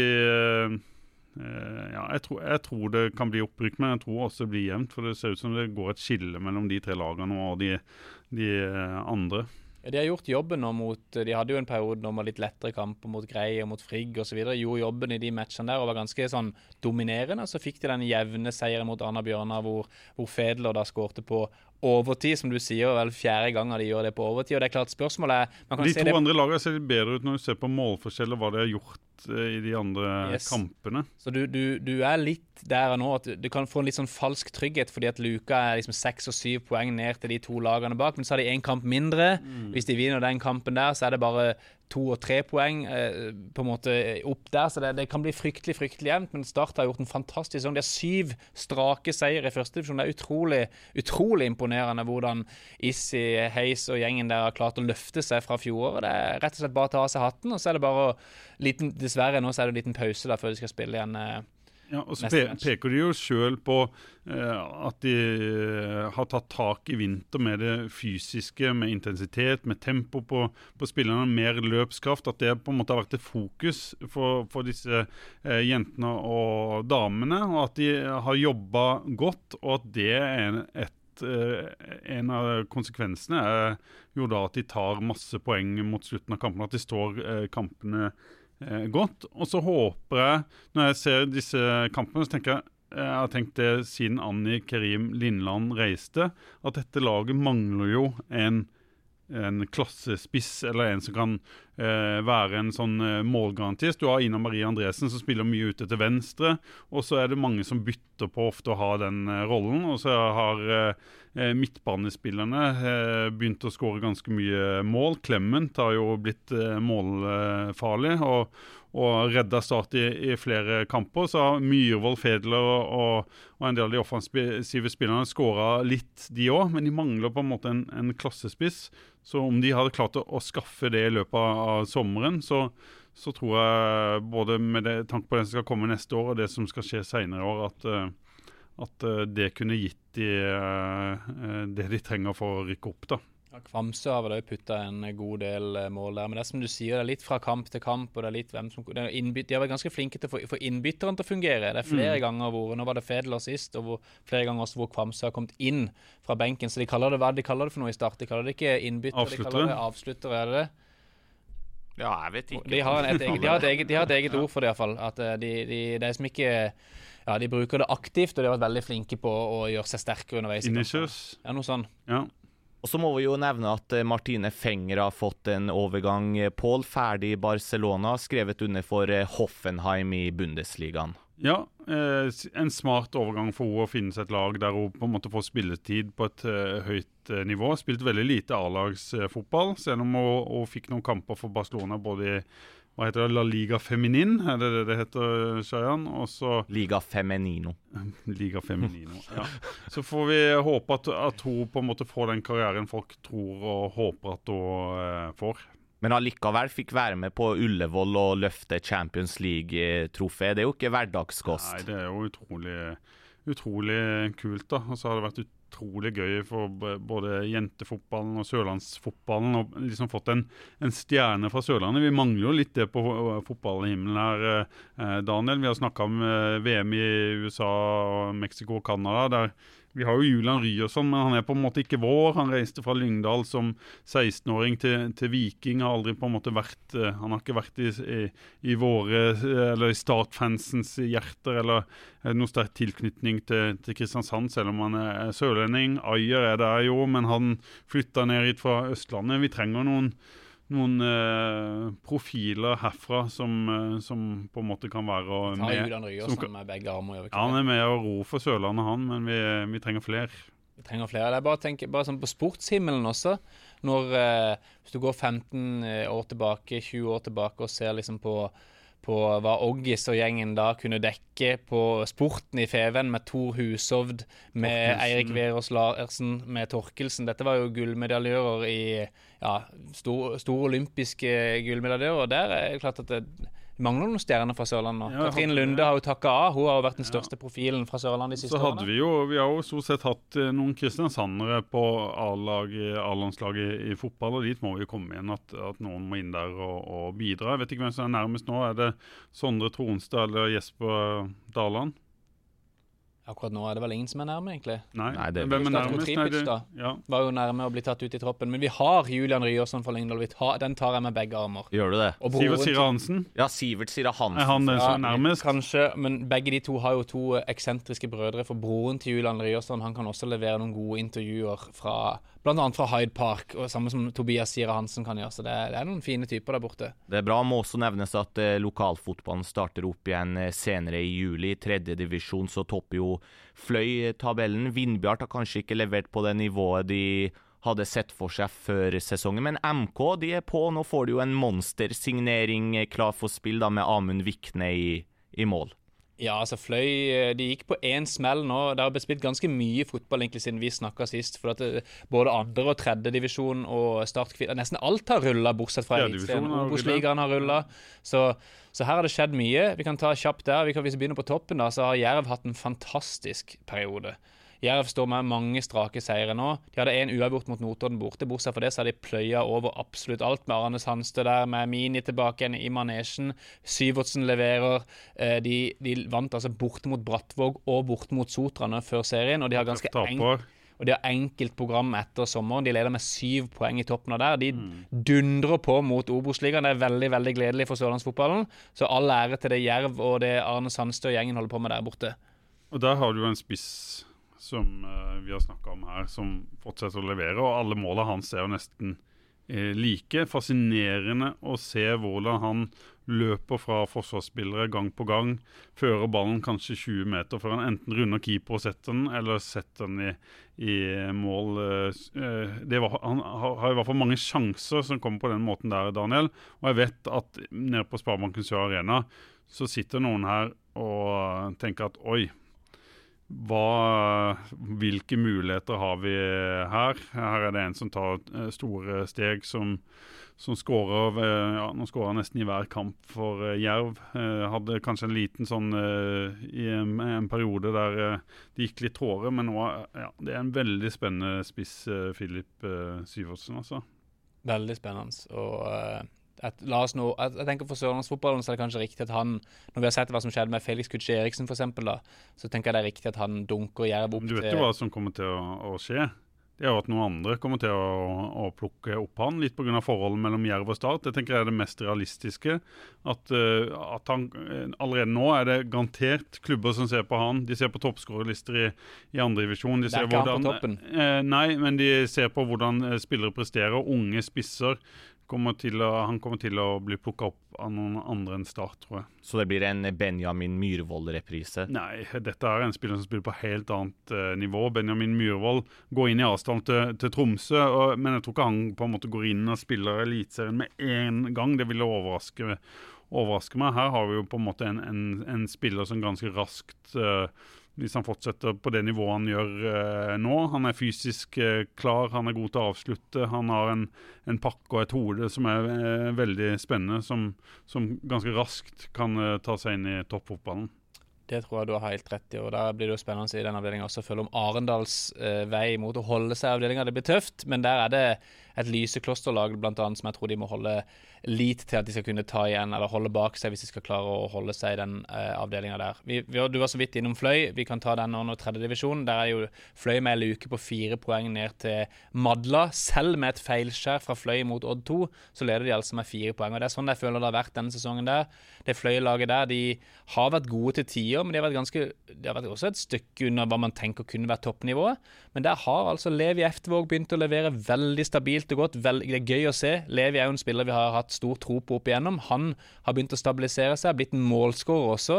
S3: ja, jeg tror det kan bli opprykk, men jeg tror også det blir jevnt, for det ser ut som det går et skille mellom de 3 lagene og de andre.
S4: Ja, de har gjort jobben nå de hadde jo en periode nå med litt lettere kamper mot Grei og mot Frigg og så videre, gjorde jobben i de matchene der og var ganske sånn dominerende, så fikk de den jevne seieren mot Arna Bjørnar hvor Fedler da skårte på overtid, som du sier, vel 4. ganger de gjør det på overtid, og det er klart spørsmålet
S3: de 2 andre lagene ser bedre ut når du ser på målforskjell og hva de har gjort i de andre kampene.
S4: Så du er litt der nå at du kan få en litt sånn falsk trygghet, fordi at Luka er liksom 6 og 7 poeng ned til de 2 lagene bak, men så har de en kamp mindre. Hvis de vinner den kampen der, så er det bare 2 og 3 poeng på en måte opp der, så det kan bli fryktelig jevnt, men Start har gjort en fantastisk sesong. De har 7 strake seier i første divisjon. Det er utrolig imponerende hvordan Issi, Heis og gjengen der har klart å løfte seg fra fjoråret. Det er rett og slett bare å ta av seg hatten, og så er det bare dessverre nå så er det en liten pause der før de skal spille igjen.
S3: Ja, og så peker de jo selv på at de har tatt tak i vinter med det fysiske, med intensitet, med tempo på spillerne, mer løpskraft, at det på en måte har vært et fokus for disse jentene og damene, og at de har jobbet godt, og at det er en av konsekvensene er jo da at de tar masse poeng mot slutten av kampene, at de står kampene godt, og så håper jeg, når jeg ser disse kampene, så tenker jeg har tenkt det siden Annie Kerim Lindland reiste, at dette laget mangler jo en klassespiss, eller en som kan være en sånn målgarantist. Du har Ina Marie Andresen som spiller mye ute til venstre, og så er det mange som bytter på ofte å ha den rollen, og så har midtbanespillerne begynt å skåre ganske mye mål. Clement har jo blitt målfarlig, og redda Start i flere kamper. Så har Myhrvold, Fedler og en del av de offensive spillerne skåret litt de også, men de mangler på en måte en klassespiss. Så om de hadde klart å skaffe det i løpet av sommeren, så tror jeg både med tanke på det som skal komme neste år og det som skal skje senere i år, at det kunne gitt det de trenger for å rykke opp da.
S4: Ja, Kvamsø har vel også puttet en god del mål der, men det er som du sier, det er litt fra kamp til kamp, og det er litt hvem som... De har vært ganske flinke til å få innbytteren til å fungere. Det er flere ganger hvor, nå var det Fedler sist, og flere ganger også hvor Kvamsø har kommet inn fra benken, så de kaller det for noe i start. De kaller det ikke innbytter, de kaller det avslutter, er det det?
S2: Ja, jeg vet ikke.
S4: De har et eget ord for det i hvert fall. At det er som ikke... Ja, de bruker det aktivt, og de har vært veldig flinke på å gjøre seg sterkere underveis.
S3: Initius.
S4: Ja, noe sånn.
S3: Ja.
S2: Og så må vi jo nevne at Martine Fenger har fått en overgang. Paul ferdig i Barcelona, skrevet under for Hoffenheim i Bundesligaen.
S3: Ja, en smart overgang for henne å finne seg et lag der hun på en måte får spilletid på et høyt nivå. Spilt veldig lite A-lagsfotball, selv om hun fikk noen kamper for Barcelona både i hva heter det, La Liga Feminin, er det heter, Shayan? Også
S2: Liga Femenino.
S3: Liga Femenino, ja. Så får vi håpe at hun på en måte får den karrieren folk tror og håper at hun får.
S2: Men allikevel fikk være med på Ullevål og løfte Champions League-trofé. Det er jo ikke hverdagskost.
S3: Nei, det er jo utrolig kult da. Og så har det vært utrolig gøy for både jentefotballen og sørlandsfotballen og liksom fått en stjerne fra Sørlandet. Vi mangler jo litt det på fotballhimmelen her, Daniel. Vi har snakket om VM i USA og Mexico og Canada, der vi har jo Julian Ryerson, men han er på en måte ikke vår. Han reiste fra Lyngdal som 16-åring til Viking, har aldri på en måte vært, han har ikke vært i våre, eller i Startfansens hjerter, eller noe sterk tilknytning til Kristiansand, selv om han er sørlending. Ayer er der jo, men han flyttet ned hit fra Østlandet. Vi trenger noen profiler herfra som på en måte kan være med.
S4: Julian Ryerson med begge armer.
S3: Ja, han er med å ro for Sørlandet, men vi trenger flere.
S4: Vi trenger flere. Det er bare å tenke sånn på sportshimmelen også. Når, hvis du går 15 år tilbake, 20 år tilbake og ser liksom på hva Oggis og gjengen da kunne dekke på sporten i Feven med Tor Hushovd, med Eirik Verås Larsen, med Torkelsen. Dette var jo gullmedaljører i store olympiske gullmedaljører. Og der er det klart at det mangler noen stjerner fra Sørlandet nå. Ja, Katrin Lunde har jo takket av. Hun har jo vært den største profilen fra Sørlandet de siste årene. Så
S3: vi har jo stort sett hatt noen kristiansandere på A-landslaget i fotball, og dit må vi komme igjen at noen må inn der og bidra. Jeg vet ikke hvem som er nærmest nå. Er det Sondre Tronstad eller Jesper Daland?
S4: Akkurat nå er det vel ingen som er nærme, egentlig.
S3: Nei,
S4: hvem er nærmest? Tripic, da. Ja. Var jo nærme å bli tatt ut i troppen. Men vi har Julian Ryerson fra Lyngdal. Den tar jeg med begge armer.
S2: Gjør du det?
S3: Sivert Sira Hansen?
S2: Ja, Sivert Sira Hansen.
S3: Er han den som er nærmest?
S4: Kanskje, men begge de to har jo to eksentriske brødre. For broren til Julian Ryerson, han kan også levere noen gode intervjuer blant annet fra Hyde Park, og samme som Tobias Sira Hansen kan gjøre. Så det er noen fine typer der borte.
S2: Det er bra. Må også nevnes at lokalfotballen starter opp igjen senere i juli. 3. divisjon, så topper jo Fløy-tabellen. Vindbjart har kanskje ikke levert på det nivået de hadde sett for seg før sesongen, men MK de er på. Nå får de jo en monstersignering klar for spill da, med Amund Vikne i mål.
S4: Ja, altså Fløy, de gikk på en smell nå. Det har blitt spilt ganske mye fotball egentlig siden vi snakket sist, for at både 2. og 3. divisjon og nesten alt har rullet, bortsett fra Eliteserien. Obos-ligaen har rullet, så her har det skjedd mye. Vi kan ta kjapt der. Hvis vi begynner på toppen da, så har Jerv hatt en fantastisk periode. Jerv står med mange strake seire nå. De hadde en uavgjort mot Notodden borte. Bortsett for det så har de pløya over absolutt alt med Arne Sandstø der, med Mini tilbake igjen i manesjen. Syvertsen leverer. De vant altså borte mot Brattvåg og borte mot Sotrane før serien, og de har ganske enkelt program etter sommeren. De leder med 7 poeng i toppen av der. De dundrer på mot Obos-ligaen. Det er veldig, veldig gledelig for sørlandsfotballen. Så all ære til det Jerv og det Arne Sandstø og gjengen holder på med der borte.
S3: Og der har du en spiss som vi har snakket om her, som fortsetter å levere, og alle målene hans er jo nesten like. Fascinerende å se hvordan han løper fra forsvarsspillere gang på gang, fører ballen kanskje 20 meter før han enten runder keeper og setter den, eller setter den i mål. Han har i hvert fall mange sjanser som kommer på den måten der, Daniel, og jeg vet at nede på Sparebanken Sør Arena så sitter noen her og tenker at oi, hvilke muligheter har vi her? Her er det en som tar store steg, som skårer, nå skårer han nesten i hver kamp for Jerv. Hadde kanskje en liten sånn i en periode der det gikk litt tårer, men nå, det er en veldig spennende spiss, Filip Syvertsen, altså.
S4: Veldig spennende, og jeg tenker for sørlandsfotballen så er det kanskje riktig at han, når vi har sett hva som skjedde med Felix Kutsche Eriksen for eksempel da, så tenker jeg det er riktig at han dunker Jerv opp til...
S3: Du vet jo hva som kommer til å skje. det er jo at noen andre kommer til å plukke opp han, litt på grunn av forholdet mellom Jerv og Start. Jeg tenker det er det mest realistiske, at han, allerede nå er det garantert klubber som ser på han. De ser på toppskårerlister i andre divisjon. De ser
S4: det ikke han på toppen.
S3: Nei, men de ser på hvordan spillere presterer, unge spisser. Han kommer til å bli plukket opp av noen andre enn Start, tror jeg.
S2: Så det blir en Benjamin Myhrvold-reprise?
S3: Nei, dette er en spiller som spiller på helt annet nivå. Benjamin Myhrvold går inn i avstand til Tromsø, men jeg tror ikke han på en måte går inn og spiller Eliteserien med en gang. Det ville overraske meg. Her har vi jo på en måte en spiller som ganske raskt, hvis han fortsetter på det nivået han gjør nå. Han er fysisk klar, han er god til å avslutte, han har en pakke og et hode som er veldig spennende, som ganske raskt kan ta seg inn i toppfotballen.
S4: Det tror jeg du har helt rett i, og der blir det jo spennende i den avdelingen også, følge om Arendals vei mot å holde seg i avdelingen. Det blir tøft, men der er det et lyseklosterlag blant annet som jeg tror de må holde lit til at de skal kunne ta igjen, eller holde bak seg hvis de skal klare å holde seg i den avdelingen der. Du var så vidt innom Fløy, vi kan ta den nå under 3. divisjon. Der er jo Fløy med en luke på 4 poeng ned til Madla. Selv med et feilskjær fra Fløy mot Odd 2, så leder de altså med 4 poeng. Og det er sånn jeg føler det har vært denne sesongen der. Det Fløy-laget der, de har vært gode til tider, men de har vært også et stykke under hva man tenker kunne være toppnivået. Men der har altså Levi Eftervåg begynt å levere veldig stabilt og godt. Det er gøy å se. Levi er jo en spiller vi har hatt stor tro på opp igjennom. Han har begynt å stabilisere seg, blitt en målskårer også.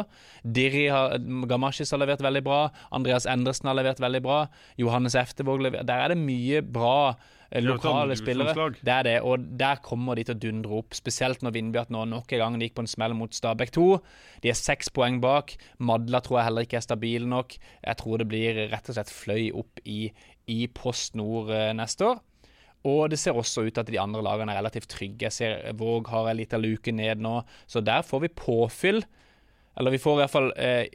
S4: Gamashis har levert veldig bra. Andreas Endresen har levert veldig bra. Johannes Eftervåg leverer. Der er det mye bra lokale spillere. Det er det, og der kommer de til å dundre opp, spesielt når Vindbjart nå nok en gang gikk på en smell mot Stabæk 2. De er 6 poeng bak. Madla tror jeg heller ikke er stabil nok. Jeg tror det blir rett og slett Fløy opp i Post Nord neste år. Og det ser også ut at de andre lagene er relativt trygge. Jeg ser Våg har en liten luke ned nå, så der får vi påfyll. Eller vi får i hvert fall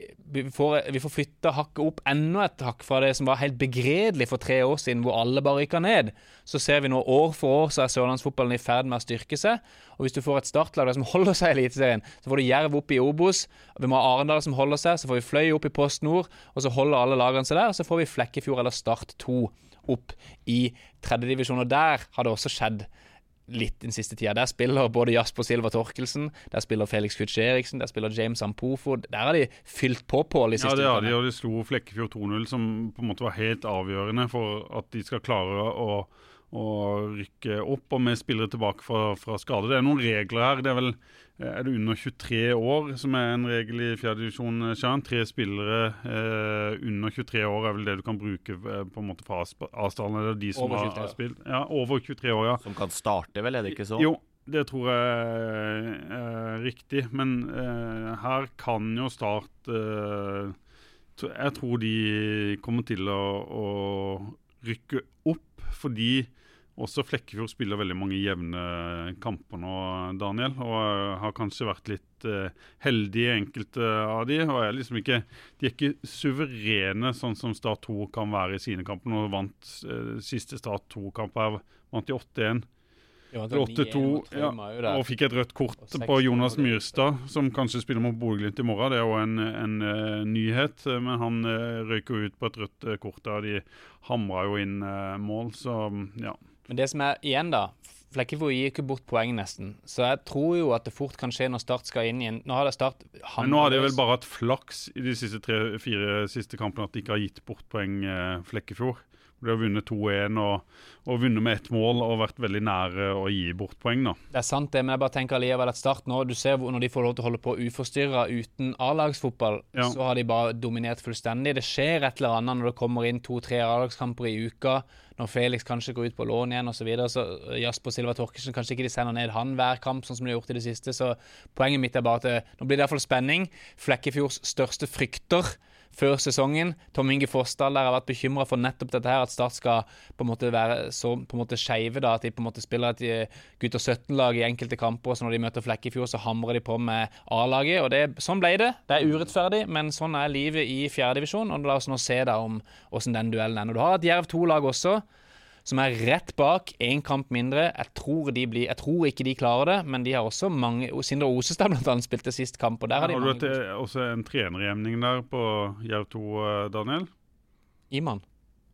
S4: vi får flytte hakket opp enda et hakk fra det som var helt begredelig for 3 år siden, hvor alle bare rykket ned. Så ser vi nå år for år så er Sørlandsfotballen i ferd med å styrke seg. Og hvis du får et startlag som holder seg i Eliteserien, så får du Jerv opp i Obos, vi må ha Arendal som holder seg, så får vi Fløy opp i Post Nord, og så holder alle lagene seg der, og så får vi Flekkefjord eller Start 2 opp i 3. divisjon. Og der har det også skjedd litt den siste tida. Der spiller både Jasper Silva Torkelsen, der spiller Felix Kutsch Eriksen, der spiller James Ampofo. Der har de fylt på i siste
S3: Ja, det har de slo Flekkefjord 2-0, som på en måte var helt avgjørende for at de skal klare å rykke opp, og med spillere tilbake fra skade. Det er noen regler her. Det er det under 23 år som er en regel i 4. divisjon, 3 spillere under 23 år er vel det du kan bruke på en måte fra avstanden, eller de som har spilt. Ja, over 23 år, ja.
S2: Som kan starte vel, er det ikke så?
S3: Jo, det tror jeg er riktig, men her kan jo Start jeg tror de kommer til å rykke opp, fordi også Flekkefjord spiller veldig mange jevne kamper nå, Daniel, og har kanskje vært litt heldige enkelte av de, og de er ikke suverene sånn som Start 2 kan være i sine kamper. Nå vant siste Start 2-kamp her, vant de 8-1. 8-2, ja, og fikk et rødt kort på Jonas Myrstad, som kanskje spiller mot Bodø/Glimt i morgen. Det er jo en nyhet, men han røyker ut på et rødt kort der. De hamrer jo inn mål, så ja.
S4: Men det som er igjen da, Flekkefjord gir ikke bort poeng nesten, så jeg tror jo at det fort kan skje når Start skal inn igjen. Nå har det Start
S3: men nå har de vel bare hatt flaks i de siste 3-4 siste kampene at de ikke har gitt bort poeng Flekkefjord. De har vunnet 2-1 og vunnet med 1 mål og vært veldig nære å gi bort poeng da.
S4: Det er sant det, men jeg bare tenker alligevel at Start nå, du ser når de får lov til å holde på uforstyrret uten A-lagsfotball, så har de bare dominert fullstendig. Det skjer et eller annet når det kommer inn 2-3 A-lagskamper i uka, når Felix kanskje går ut på lån igjen og så videre, så Jasper Silva Torkelsen, kanskje ikke de sender ned han hver kamp, sånn som de har gjort i det siste, så poenget mitt er bare at nå blir det i hvert fall spenning. Flekkefjords største frykter før sesongen. Tom Inge Forsdal der har vært bekymret for nettopp dette her, at Start skal på en måte være så på en måte skeive da, at de på en måte spiller et gutter 17-lag i enkelte kamper, og så når de møter Flekkefjord så hamrer de på med A-laget, og sånn ble det. Det er urettferdig, men sånn er livet i 4. divisjon, og la oss nå se da om hvordan den duellen er. Og du har et Jerv 2-lag også, som er rett bak, 1 kamp mindre. Jeg tror ikke de klarer det, men de har også mange. Sindre Osestad blant annet spilte sist kamp, og der har de mange.
S3: Har du også en trenerjevning der på Jerv 2, Daniel?
S4: Iman?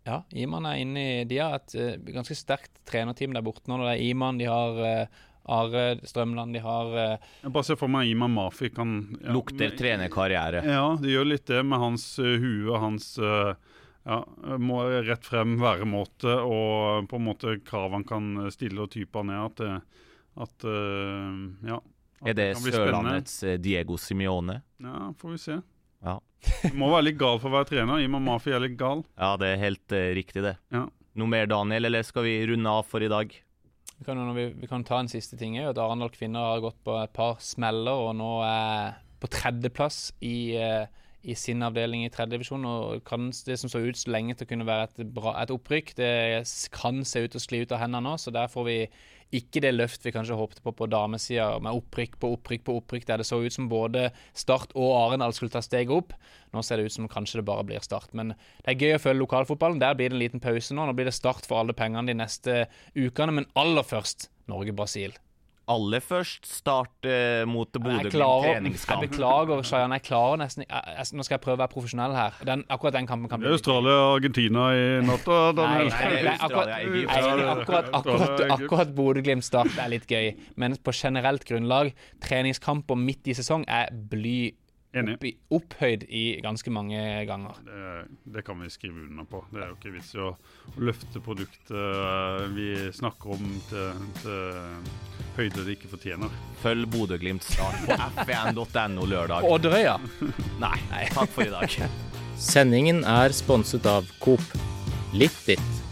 S4: Ja, Iman inne i... De har et ganske sterkt trenerteam der borte nå. Det er Iman, de har Are Strømland, de har...
S3: Jeg bare ser for meg Imam Mafi kan...
S2: Lukter trenerkarriere.
S3: Ja, det gjør litt det med hans hue, hans må rett frem væremåte, og på en måte krav han kan stille og type han at
S2: det Sørlandets Diego Simeone?
S3: Ja, får vi se.
S2: Ja.
S3: Det må være litt gal for å være trener. Imam Mafi litt gal.
S2: Ja, det helt riktig det.
S3: Ja.
S2: Noe mer, Daniel, eller skal vi runde av for i dag?
S4: Vi kan ta en siste ting. At Arendal kvinner har gått på et par smeller, og nå på 3. plass i sin avdeling i 3. divisjon, og kan det som så ut så lenge til å kunne være et opprykk, det kan se ut til å skli ut av hendene nå, så der får vi ikke det løft vi kanskje håpte på damesiden, med opprykk, der det så ut som både Start og Arendal skulle ta steg opp. Nå ser det ut som kanskje det bare blir Start, men det er gøy å følge lokalfotballen. Der blir det en liten pause nå blir det Start for alle pengene de neste ukene, men aller først Norge-Brasil.
S2: Aller først Start mot Bodø treningskamp.
S4: Jeg beklager, Shayan, jeg klarer nesten nå skal jeg prøve å være profesjonell her. Akkurat den kampen kan bli...
S3: Det Australia og Argentina i natt, Daniel.
S4: Akkurat Bodø-Glimt Start litt gøy, men på generelt grunnlag, treningskamper midt i sesong bly opphøyd i ganske mange ganger.
S3: Det kan vi skrive under på. Det jo ikke vits å løfte produktet vi snakker om til høyde det ikke fortjener.
S2: Følg Bodø-Glimt Start på fn.no lørdag.
S4: Og Drøya?
S2: Nei, takk for i dag.
S1: Sendingen sponset av Coop. Litt ditt.